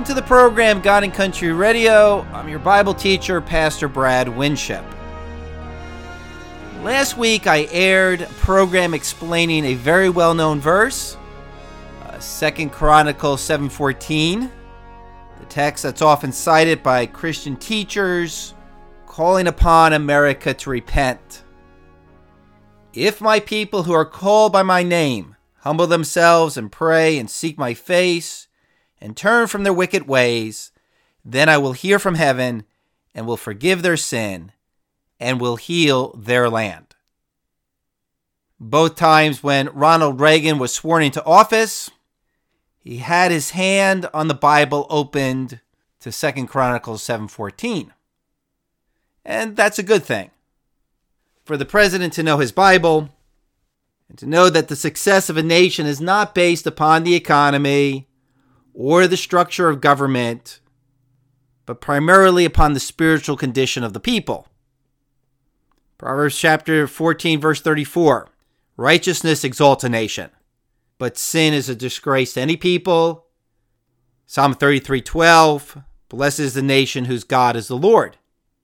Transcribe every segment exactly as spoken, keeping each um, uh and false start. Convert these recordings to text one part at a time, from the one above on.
to the program God and Country Radio. I'm your Bible teacher, Pastor Brad Winship. Last week I aired a program explaining a very well-known verse, uh, Second Chronicles seven fourteen, the text that's often cited by Christian teachers, calling upon America to repent. If my people who are called by my name humble themselves and pray and seek my face and turn from their wicked ways, then I will hear from heaven and will forgive their sin and will heal their land. Both times when Ronald Reagan was sworn into office, he had his hand on the Bible opened to Second Chronicles seven fourteen. And that's a good thing. For the president to know his Bible and to know that the success of a nation is not based upon the economy or the structure of government, but primarily upon the spiritual condition of the people. Proverbs chapter fourteen, verse thirty-four. Righteousness exalts a nation, but sin is a disgrace to any people. Psalm thirty-three twelve. Blessed is the nation whose God is the Lord.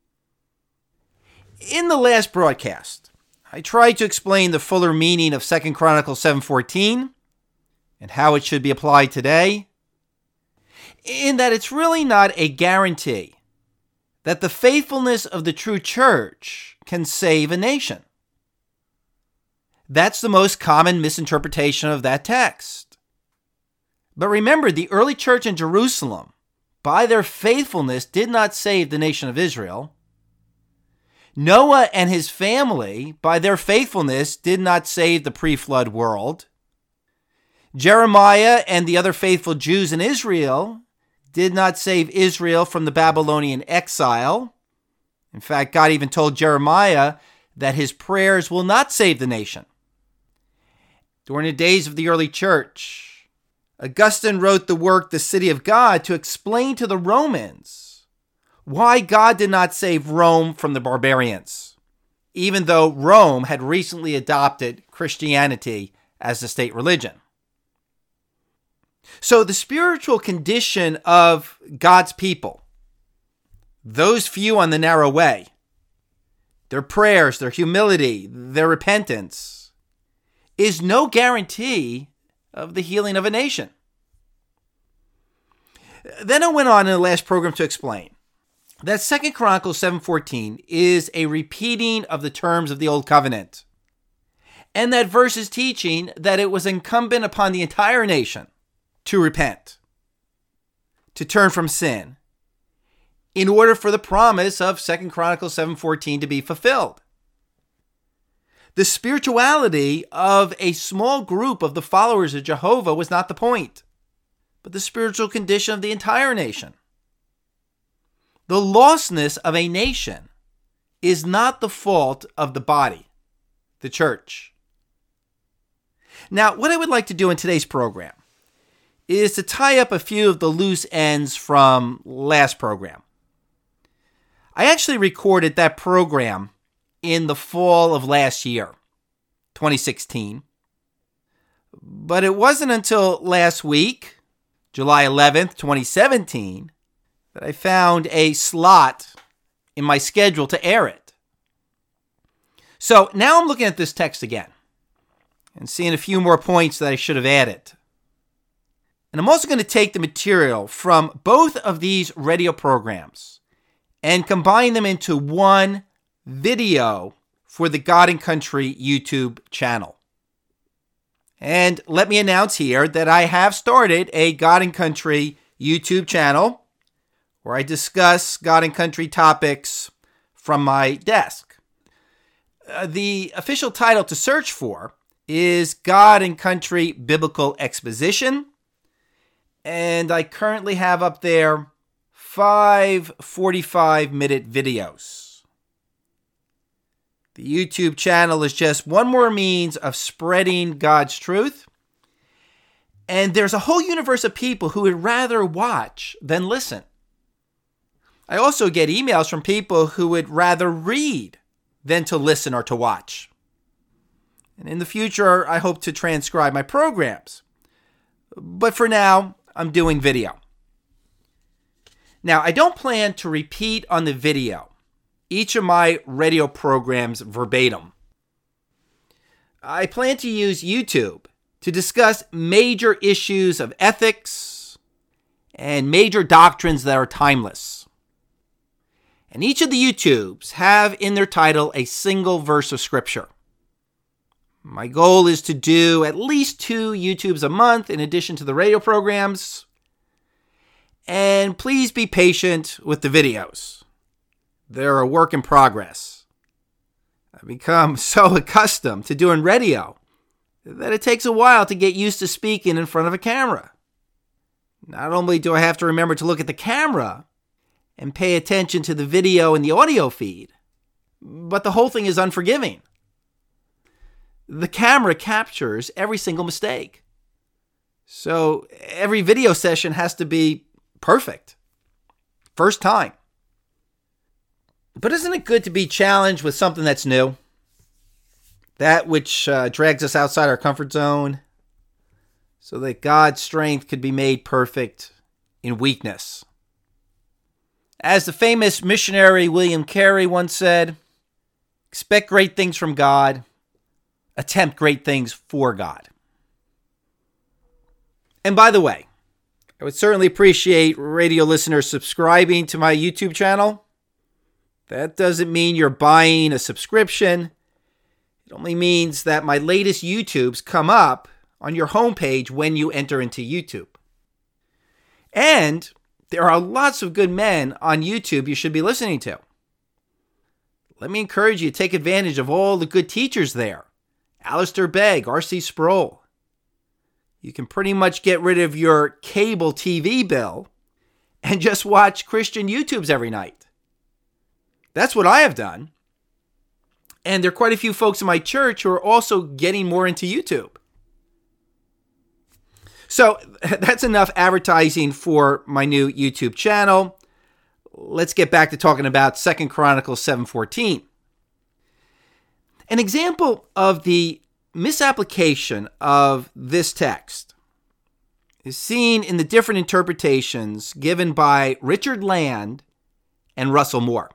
In the last broadcast, I tried to explain the fuller meaning of Second Chronicles seven fourteen and how it should be applied today, in that it's really not a guarantee that the faithfulness of the true church can save a nation. That's the most common misinterpretation of that text. But remember, the early church in Jerusalem, by their faithfulness, did not save the nation of Israel. Noah and his family, by their faithfulness, did not save the pre-flood world. Jeremiah and the other faithful Jews in Israel did not save Israel from the Babylonian exile. In fact, God even told Jeremiah that his prayers will not save the nation. During the days of the early church, Augustine wrote the work, The City of God, to explain to the Romans why God did not save Rome from the barbarians, even though Rome had recently adopted Christianity as the state religion. So the spiritual condition of God's people, those few on the narrow way, their prayers, their humility, their repentance, is no guarantee of the healing of a nation. Then I went on in the last program to explain that Second Chronicles seven fourteen is a repeating of the terms of the Old Covenant, and that verse is teaching that it was incumbent upon the entire nation to repent, to turn from sin, in order for the promise of Second Chronicles seven fourteen to be fulfilled. The spirituality of a small group of the followers of Jehovah was not the point, but the spiritual condition of the entire nation. The lostness of a nation is not the fault of the body, the church. Now, what I would like to do in today's program is to tie up a few of the loose ends from last program. I actually recorded that program in the fall of last year, twenty sixteen. But it wasn't until last week, July eleventh, twenty seventeen, that I found a slot in my schedule to air it. So now I'm looking at this text again and seeing a few more points that I should have added. And I'm also going to take the material from both of these radio programs and combine them into one video for the God and Country YouTube channel. And let me announce here that I have started a God and Country YouTube channel where I discuss God and Country topics from my desk. Uh, the official title to search for is God and Country Biblical Exposition, and I currently have up there five forty-five minute videos. The YouTube channel is just one more means of spreading God's truth, and there's a whole universe of people who would rather watch than listen. I also get emails from people who would rather read than to listen or to watch. And in the future, I hope to transcribe my programs. But for now, I'm doing video. Now, I don't plan to repeat on the video each of my radio programs verbatim. I plan to use YouTube to discuss major issues of ethics and major doctrines that are timeless. And each of the YouTubes have in their title a single verse of Scripture. My goal is to do at least two YouTubes a month in addition to the radio programs. And please be patient with the videos. They're a work in progress. I've become so accustomed to doing radio that it takes a while to get used to speaking in front of a camera. Not only do I have to remember to look at the camera and pay attention to the video and the audio feed, but the whole thing is unforgiving. The camera captures every single mistake. So every video session has to be perfect. First time. But isn't it good to be challenged with something that's new? That which uh, drags us outside our comfort zone, so that God's strength could be made perfect in weakness. As the famous missionary William Carey once said, expect great things from God, attempt great things for God. And by the way, I would certainly appreciate radio listeners subscribing to my YouTube channel. That doesn't mean you're buying a subscription. It only means that my latest YouTubes come up on your homepage when you enter into YouTube. And there are lots of good men on YouTube you should be listening to. Let me encourage you to take advantage of all the good teachers there. Alistair Begg, R C Sproul. You can pretty much get rid of your cable T V bill and just watch Christian YouTubes every night. That's what I have done. And there are quite a few folks in my church who are also getting more into YouTube. So that's enough advertising for my new YouTube channel. Let's get back to talking about Second Chronicles seven fourteen. An example of the misapplication of this text is seen in the different interpretations given by Richard Land and Russell Moore.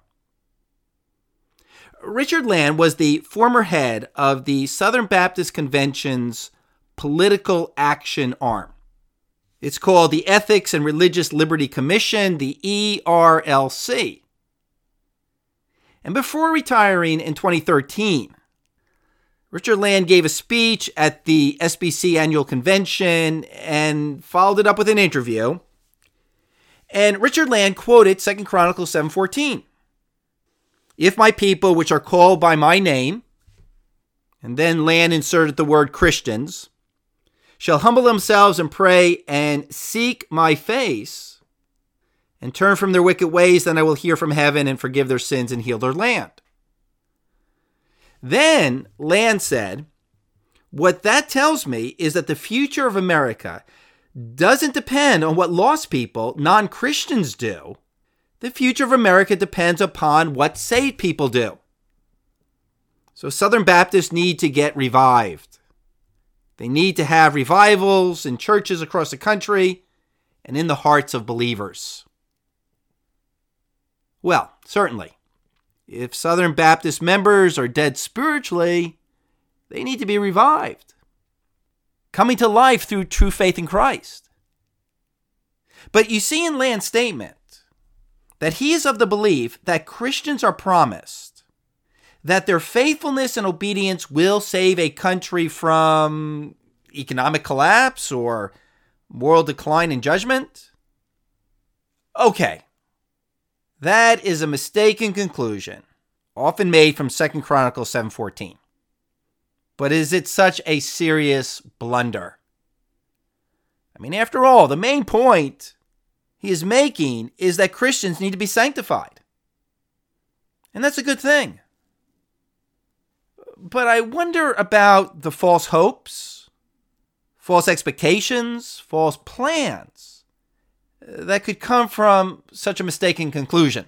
Richard Land was the former head of the Southern Baptist Convention's political action arm. It's called the Ethics and Religious Liberty Commission, the E R L C. And before retiring in twenty thirteen, Richard Land gave a speech at the S B C annual convention and followed it up with an interview. And Richard Land quoted Second Chronicles seven fourteen. If my people, which are called by my name, and then Land inserted the word Christians, shall humble themselves and pray and seek my face and turn from their wicked ways, then I will hear from heaven and forgive their sins and heal their land. Then Land said, what that tells me is that the future of America doesn't depend on what lost people, non-Christians, do. The future of America depends upon what saved people do. So Southern Baptists need to get revived. They need to have revivals in churches across the country and in the hearts of believers. Well, certainly, if Southern Baptist members are dead spiritually, they need to be revived, coming to life through true faith in Christ. But you see in Land's statement that he is of the belief that Christians are promised that their faithfulness and obedience will save a country from economic collapse or moral decline and judgment. Okay, that is a mistaken conclusion, often made from Second Chronicles seven fourteen. But is it such a serious blunder? I mean, after all, the main point he is making is that Christians need to be sanctified. And that's a good thing. But I wonder about the false hopes, false expectations, false plans that could come from such a mistaken conclusion.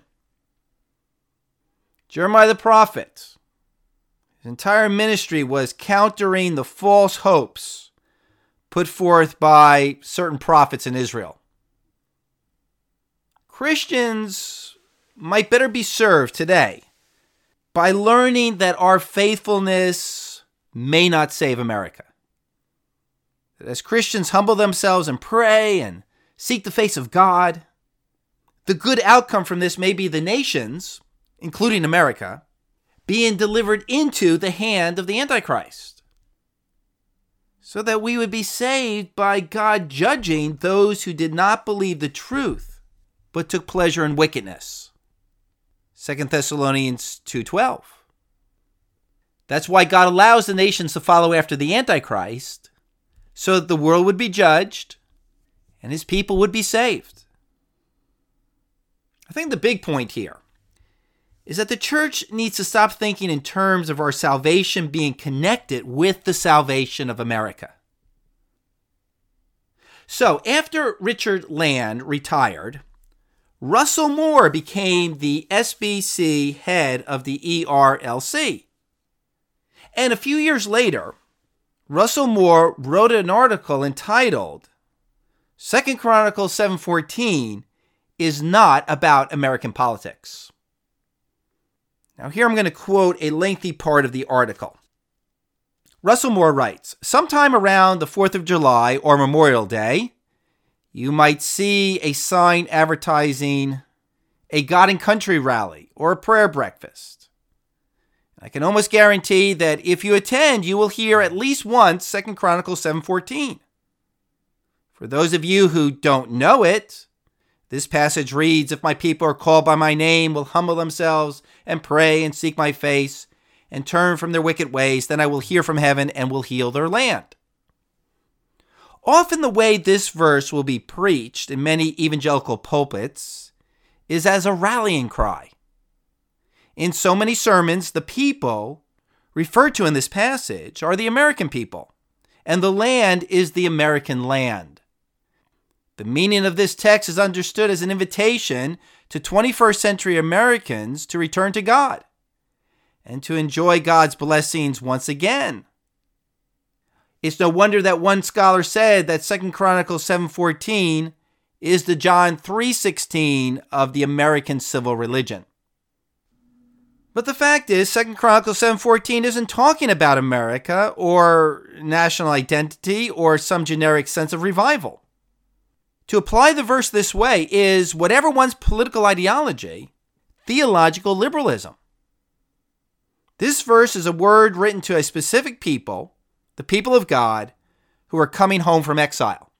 Jeremiah the prophet, his entire ministry was countering the false hopes put forth by certain prophets in Israel. Christians might better be served today by learning that our faithfulness may not save America. That as Christians humble themselves and pray and seek the face of God, the good outcome from this may be the nations, including America, being delivered into the hand of the Antichrist, so that we would be saved by God judging those who did not believe the truth, but took pleasure in wickedness. Second Thessalonians two twelve. That's why God allows the nations to follow after the Antichrist, so that the world would be judged and his people would be saved. I think the big point here is that the church needs to stop thinking in terms of our salvation being connected with the salvation of America. So, after Richard Land retired, Russell Moore became the S B C head of the E R L C. And a few years later, Russell Moore wrote an article entitled, Second Chronicles seven fourteen is not about American politics. Now here I'm going to quote a lengthy part of the article. Russell Moore writes, sometime around the fourth of July or Memorial Day, you might see a sign advertising a God and Country rally or a prayer breakfast. I can almost guarantee that if you attend, you will hear at least once Second Chronicles seven fourteen. For those of you who don't know it, this passage reads, if my people are called by my name, will humble themselves and pray and seek my face and turn from their wicked ways, then I will hear from heaven and will heal their land. Often the way this verse will be preached in many evangelical pulpits is as a rallying cry. In so many sermons, the people referred to in this passage are the American people, and the land is the American land. The meaning of this text is understood as an invitation to twenty-first century Americans to return to God and to enjoy God's blessings once again. It's no wonder that one scholar said that Second Chronicles seven fourteen is the John three sixteen of the American civil religion. But the fact is, Second Chronicles seven fourteen isn't talking about America or national identity or some generic sense of revival. To apply the verse this way is, whatever one's political ideology, theological liberalism. This verse is a word written to a specific people, the people of God, who are coming home from exile.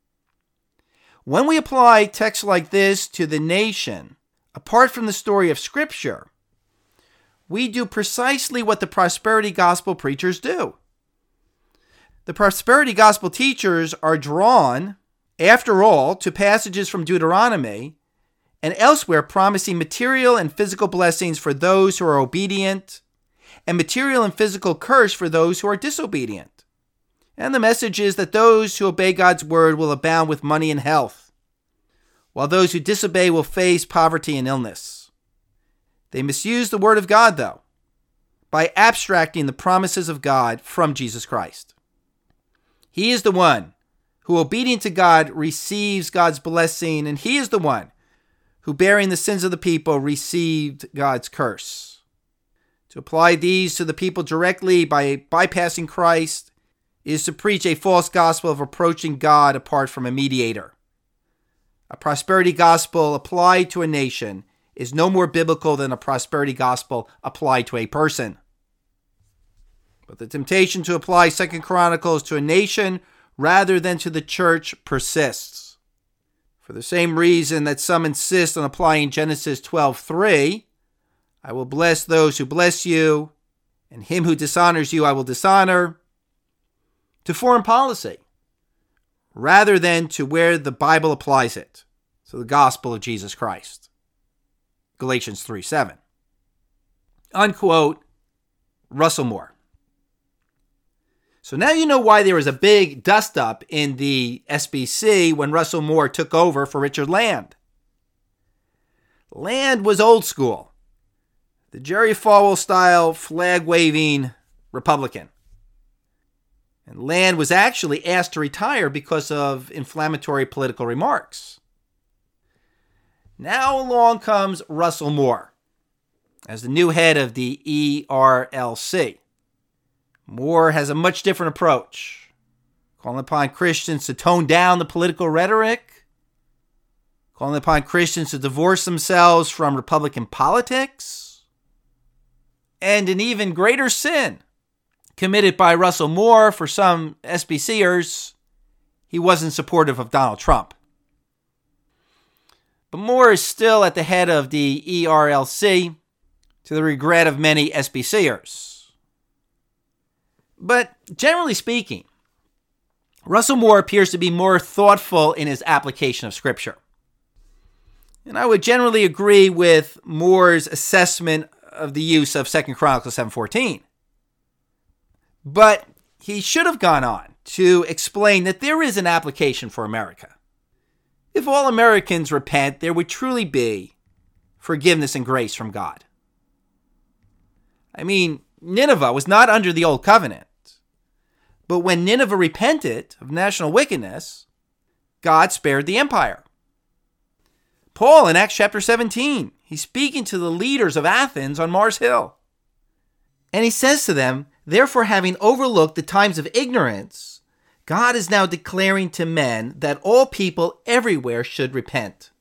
When we apply texts like this to the nation, apart from the story of Scripture, we do precisely what the prosperity gospel preachers do. The prosperity gospel teachers are drawn, after all, to passages from Deuteronomy and elsewhere promising material and physical blessings for those who are obedient and material and physical curse for those who are disobedient. And the message is that those who obey God's word will abound with money and health, while those who disobey will face poverty and illness. They misuse the word of God, though, by abstracting the promises of God from Jesus Christ. He is the one who, obedient to God, receives God's blessing, and he is the one who, bearing the sins of the people, received God's curse. To apply these to the people directly by bypassing Christ is to preach a false gospel of approaching God apart from a mediator. A prosperity gospel applied to a nation is no more biblical than a prosperity gospel applied to a person. But the temptation to apply Second Chronicles to a nation rather than to the church persists. For the same reason that some insist on applying Genesis twelve three, I will bless those who bless you, and him who dishonors you I will dishonor, to foreign policy, rather than to where the Bible applies it, to the gospel of Jesus Christ. Galatians three seven. Unquote, Russell Moore. So now you know why there was a big dust-up in the S B C when Russell Moore took over for Richard Land. Land was old school. The Jerry Falwell-style flag-waving Republican. And Land was actually asked to retire because of inflammatory political remarks. Now along comes Russell Moore as the new head of the E R L C. Moore has a much different approach, calling upon Christians to tone down the political rhetoric, calling upon Christians to divorce themselves from Republican politics, and an even greater sin committed by Russell Moore for some S B Cers, he wasn't supportive of Donald Trump. But Moore is still at the head of the E R L C, to the regret of many S B Cers. But generally speaking, Russell Moore appears to be more thoughtful in his application of Scripture. And I would generally agree with Moore's assessment of the use of Second Chronicles seven fourteen. But he should have gone on to explain that there is an application for America. If all Americans repent, there would truly be forgiveness and grace from God. I mean, Nineveh was not under the Old Covenant. But when Nineveh repented of national wickedness, God spared the empire. Paul in Acts chapter seventeen, he's speaking to the leaders of Athens on Mars Hill. And he says to them, therefore, having overlooked the times of ignorance, God is now declaring to men that all people everywhere should repent.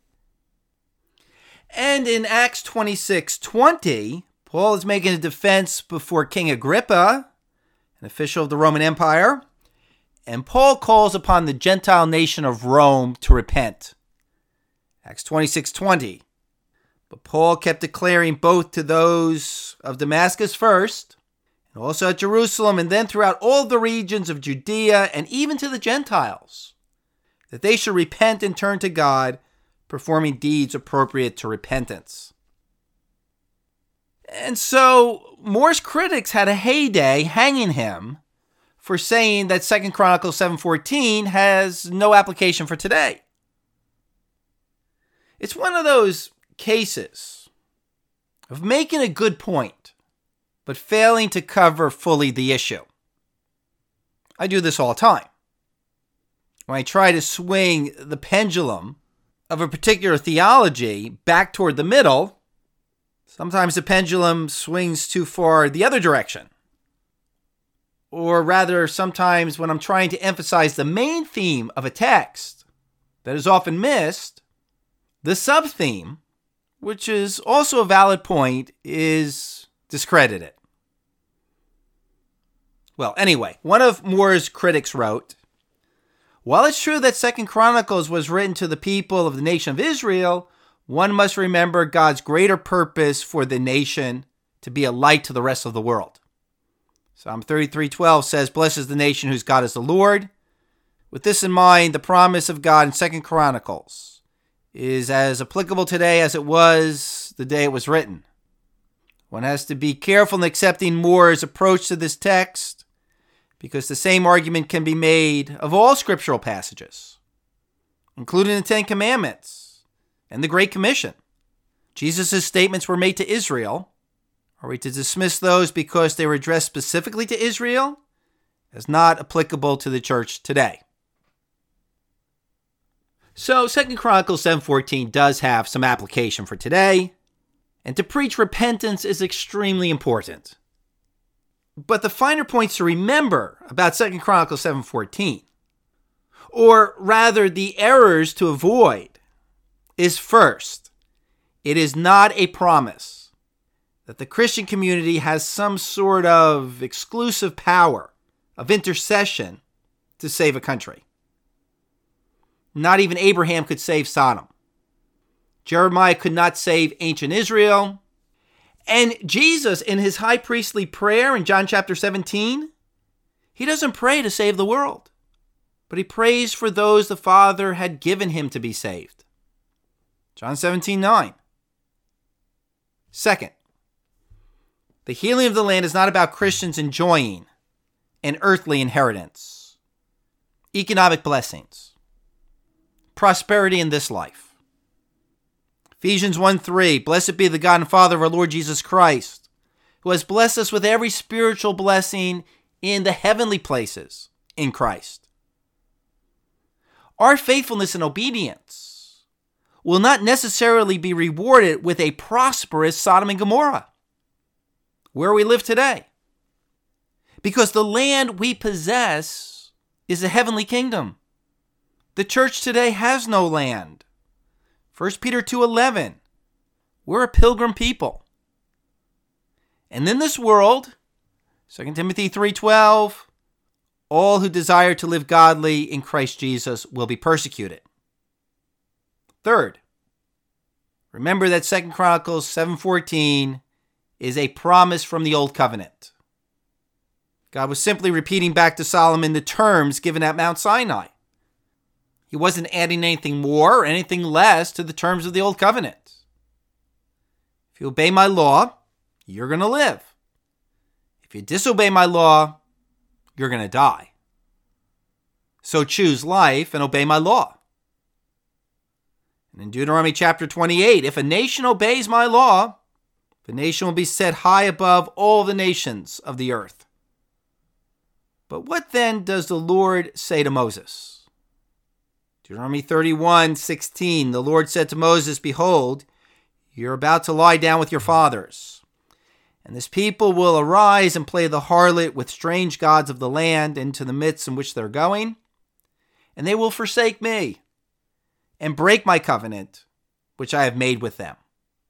And in Acts twenty-six twenty, Paul is making a defense before King Agrippa, an official of the Roman Empire, and Paul calls upon the Gentile nation of Rome to repent. Acts twenty-six twenty. But Paul kept declaring both to those of Damascus first, and also at Jerusalem, and then throughout all the regions of Judea, and even to the Gentiles, that they should repent and turn to God, performing deeds appropriate to repentance. And so Moore's critics had a heyday hanging him for saying that Second Chronicles seven fourteen has no application for today. It's one of those cases of making a good point, but failing to cover fully the issue. I do this all the time. When I try to swing the pendulum of a particular theology back toward the middle, sometimes the pendulum swings too far the other direction. Or rather, sometimes when I'm trying to emphasize the main theme of a text that is often missed, the sub-theme, which is also a valid point, is discredited. Well, anyway, one of Moore's critics wrote, while it's true that Second Chronicles was written to the people of the nation of Israel, one must remember God's greater purpose for the nation to be a light to the rest of the world. Psalm thirty-three twelve says, blessed is the nation whose God is the Lord. With this in mind, the promise of God in Second Chronicles is as applicable today as it was the day it was written. One has to be careful in accepting Moore's approach to this text, because the same argument can be made of all scriptural passages, including the Ten Commandments and the Great Commission. Jesus' statements were made to Israel. Are we to dismiss those because they were addressed specifically to Israel as not applicable to the church today? So Second Chronicles seven fourteen does have some application for today, and to preach repentance is extremely important. But the finer points to remember about Second Chronicles seven fourteen, or rather the errors to avoid, is first, it is not a promise that the Christian community has some sort of exclusive power of intercession to save a country. Not even Abraham could save Sodom. Jeremiah could not save ancient Israel. And Jesus, in his high priestly prayer in John chapter seventeen, he doesn't pray to save the world, but he prays for those the Father had given him to be saved. John seventeen nine. Second, the healing of the land is not about Christians enjoying an earthly inheritance, economic blessings, prosperity in this life. Ephesians one three, blessed be the God and Father of our Lord Jesus Christ, who has blessed us with every spiritual blessing in the heavenly places in Christ. Our faithfulness and obedience will not necessarily be rewarded with a prosperous Sodom and Gomorrah, where we live today. Because the land we possess is a heavenly kingdom. The church today has no land. First Peter two eleven, we're a pilgrim people. And in this world, Second Timothy three twelve, all who desire to live godly in Christ Jesus will be persecuted. Third, remember that Second Chronicles seven fourteen is a promise from the Old Covenant. God was simply repeating back to Solomon the terms given at Mount Sinai. He wasn't adding anything more or anything less to the terms of the Old Covenant. If you obey my law, you're going to live. If you disobey my law, you're going to die. So choose life and obey my law. And in Deuteronomy chapter twenty-eight, if a nation obeys my law, the nation will be set high above all the nations of the earth. But what then does the Lord say to Moses? Deuteronomy thirty-one sixteen, the Lord said to Moses, behold, you're about to lie down with your fathers, and this people will arise and play the harlot with strange gods of the land into the midst in which they're going, and they will forsake me and break my covenant, which I have made with them.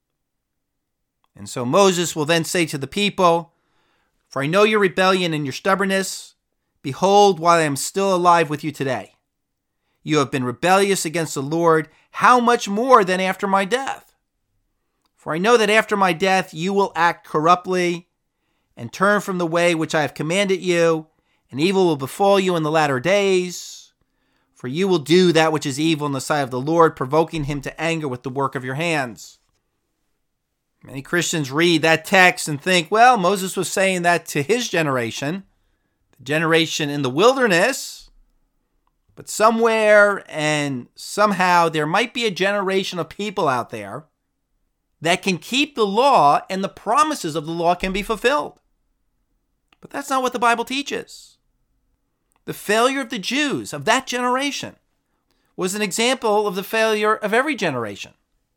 And so Moses will then say to the people, for I know your rebellion and your stubbornness. Behold, while I am still alive with you today, you have been rebellious against the Lord. How much more than after my death? For I know that after my death you will act corruptly and turn from the way which I have commanded you, and evil will befall you in the latter days. For you will do that which is evil in the sight of the Lord, provoking him to anger with the work of your hands. Many Christians read that text and think, well, Moses was saying that to his generation, the generation in the wilderness, but somewhere and somehow there might be a generation of people out there that can keep the law and the promises of the law can be fulfilled. But that's not what the Bible teaches. The failure of the Jews of that generation was an example of the failure of every generation.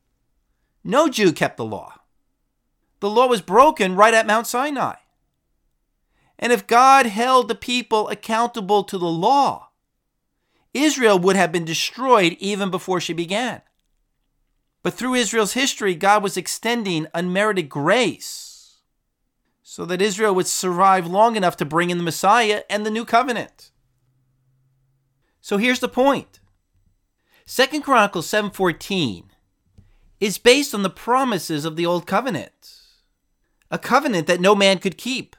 No Jew kept the law. The law was broken right at Mount Sinai. And if God held the people accountable to the law, Israel would have been destroyed even before she began. But through Israel's history, God was extending unmerited grace so that Israel would survive long enough to bring in the Messiah and the new covenant. So here's the point. Second Chronicles seven fourteen is based on the promises of the Old Covenant, a covenant that no man could keep.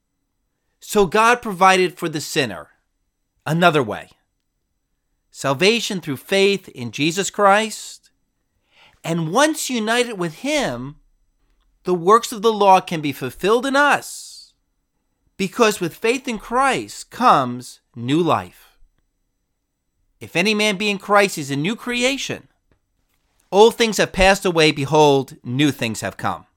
So God provided for the sinner another way. Salvation through faith in Jesus Christ. And once united with him, the works of the law can be fulfilled in us, because with faith in Christ comes new life. If any man be in Christ, he is a new creation. Old things have passed away, behold, new things have come.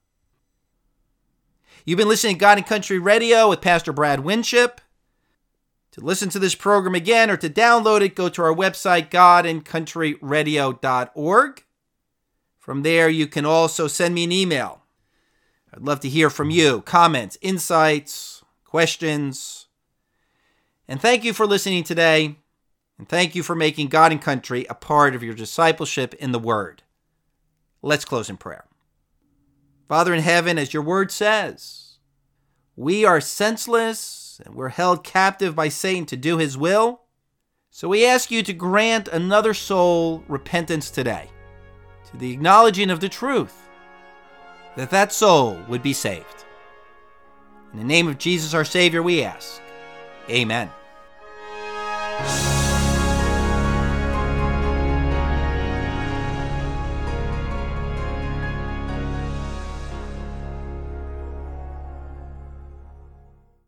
You've been listening to God and Country Radio with Pastor Brad Winship. To listen to this program again or to download it, go to our website, god and country radio dot org. From there, you can also send me an email. I'd love to hear from you. Comments, insights, questions. And thank you for listening today. And thank you for making God and Country a part of your discipleship in the Word. Let's close in prayer. Father in heaven, as your Word says, we are senseless and we're held captive by Satan to do his will. So we ask you to grant another soul repentance today, to the acknowledging of the truth, that that soul would be saved. In the name of Jesus our Savior we ask. Amen.